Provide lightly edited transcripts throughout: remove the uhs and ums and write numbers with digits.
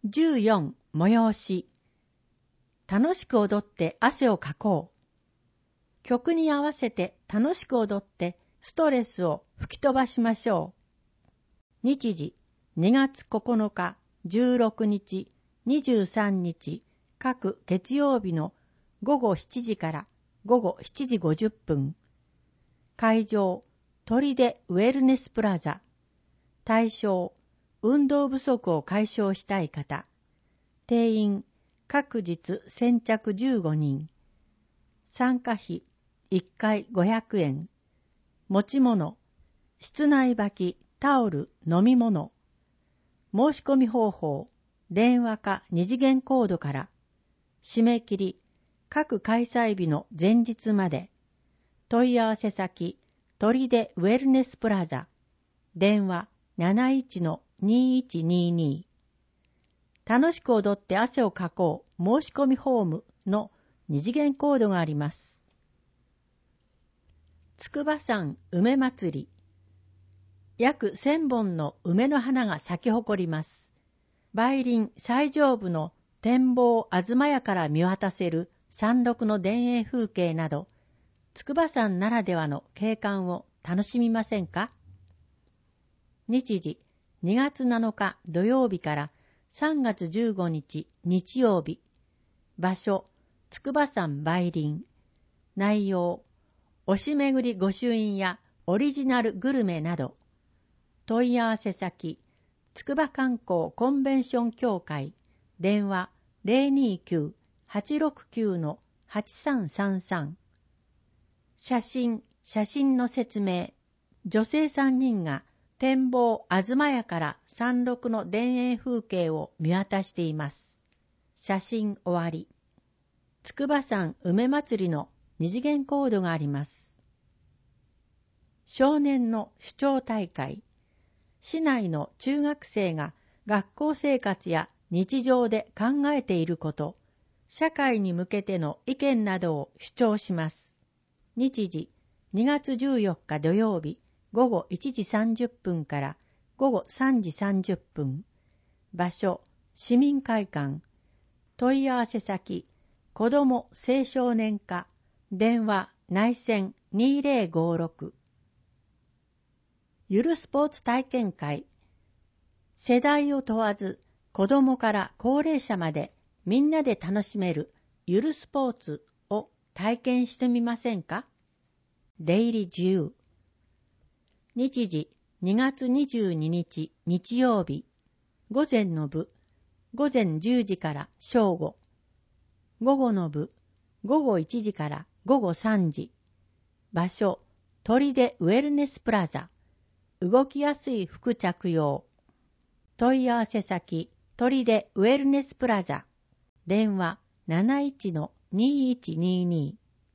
14催し。楽しく踊って汗をかこう。曲に合わせて楽しく踊ってストレスを吹き飛ばしましょう。日時2月9日、16日、23日、各月曜日の午後7時から午後7時50分。会場、砦ウェルネスプラザ。対象、運動不足を解消したい方。定員、各日先着15人。参加費、1回500円。持ち物、室内履き、タオル、飲み物。申し込み方法、電話か二次元コードから。締め切り、各開催日の前日まで。問い合わせ先、砦ウェルネスプラザ。電話 71-2122。楽しく踊って汗をかこう申し込みフォームの二次元コードがあります。筑波山梅祭り。約1000本の梅の花が咲き誇ります。梅林最上部の展望東屋から見渡せる山麓の田園風景など、筑波山ならではの景観を楽しみませんか？日時2月7日土曜日から3月15日日曜日。場所、筑波山梅林。内容、推し巡り御朱印やオリジナルグルメなど。問い合わせ先、筑波観光コンベンション協会。電話 029-869-8333。写真の説明。女性3人が展望東屋から山麓の田園風景を見渡しています。写真終わり。筑波山梅祭りの二次元コードがあります。少年の主張大会。市内の中学生が学校生活や日常で考えていること、社会に向けての意見などを主張します。日時2月14日土曜日午後1時30分から午後3時30分。場所、市民会館。問い合わせ先、子ども青少年課。電話内線2056。ゆるスポーツ体験会。世代を問わず、子どもから高齢者までみんなで楽しめるゆるスポーツを体験してみませんか？出入り自由。日時2月22日日曜日。午前の部、午前10時から正午。午後の部、午後1時から午後3時。場所、砦ウェルネスプラザ。動きやすい服着用。問い合わせ先、砦ウェルネスプラザ。電話 71-2122。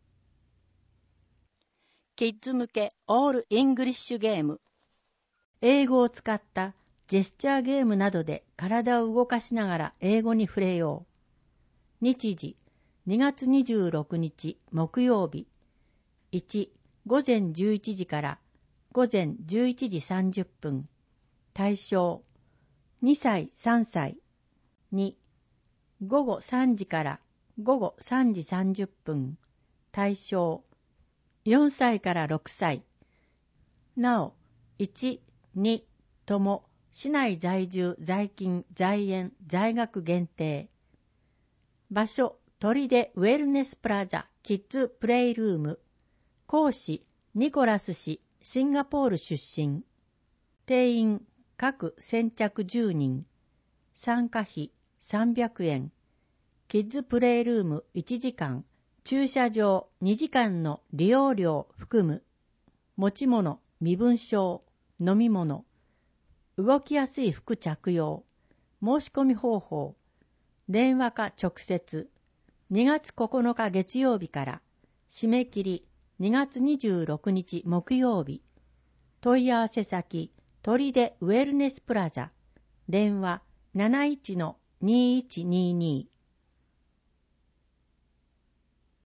キッズ向けオールイングリッシュゲーム。英語を使ったジェスチャーゲームなどで体を動かしながら英語に触れよう。日時2月26日木曜日。1、午前11時から午前11時30分。対象、2歳3歳。2、午後3時から午後3時30分。対象、4歳から6歳。なお、1、2とも市内在住、在勤、在園、在学限定。場所、砦ウェルネスプラザキッズプレイルーム。講師、ニコラス氏、シンガポール出身。定員、各先着10人。参加費、300円。キッズプレイルーム1時間。駐車場2時間の利用料含む。持ち物、身分証、飲み物。動きやすい服着用。申し込み方法。電話か直接。2月9日月曜日から。締め切り2月26日木曜日。問い合わせ先、砦ウェルネスプラザ。電話 71-2122。